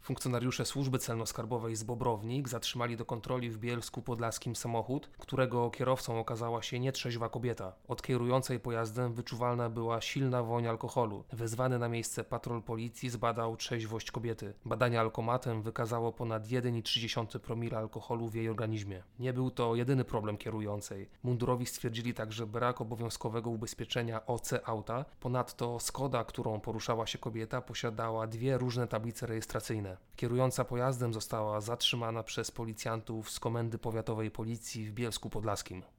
Funkcjonariusze służby celno-skarbowej z Bobrownik zatrzymali do kontroli w Bielsku Podlaskim samochód, którego kierowcą okazała się nietrzeźwa kobieta. Od kierującej pojazdem wyczuwalna była silna woń alkoholu. Wezwany na miejsce patrol policji zbadał trzeźwość kobiety. Badanie alkomatem wykazało ponad 1,3 promila alkoholu w jej organizmie. Nie był to jedyny problem kierującej. Mundurowi stwierdzili także brak obowiązkowego ubezpieczenia OC auta. Ponadto Skoda, którą poruszała się kobieta, posiadała dwie różne tablice rejestracyjne. Kierująca pojazdem została zatrzymana przez policjantów z Komendy Powiatowej Policji w Bielsku Podlaskim.